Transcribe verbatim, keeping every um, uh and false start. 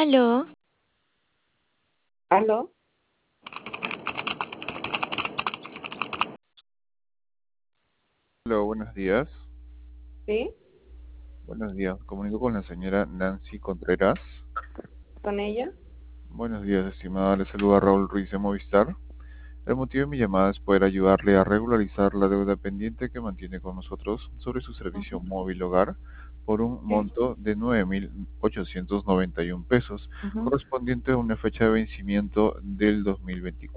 Aló, ¿Aló? Hola, buenos días. ¿Sí? Buenos días. Comunico con la señora Nancy Contreras. ¿Con ella? Buenos días, estimada. Le saluda Raúl Ruiz de Movistar. El motivo de mi llamada es poder ayudarle a regularizar la deuda pendiente que mantiene con nosotros sobre su servicio Ujú. móvil hogar por un Sí. monto de nueve mil ochocientos noventa y uno pesos, Ujú. correspondiente a una fecha de vencimiento del dos mil veinticuatro.